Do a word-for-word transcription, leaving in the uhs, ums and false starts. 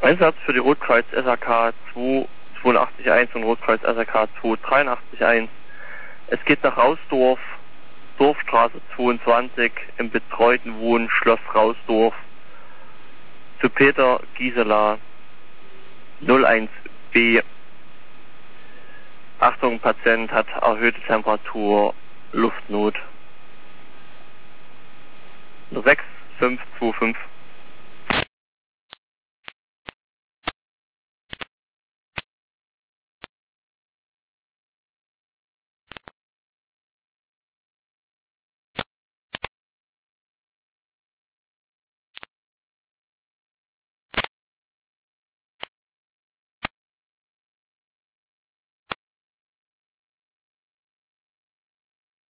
Einsatz für die Rotkreuz S A K zwei zwei acht eins und Rotkreuz S A K zwei drei acht eins. Es geht nach Rausdorf, Dorfstraße zweiundzwanzig, im betreuten Wohnen Schloss Rausdorf, zu Peter Gisela null eins B. Achtung, Patient hat erhöhte Temperatur, Luftnot. sechs fünf zwei fünf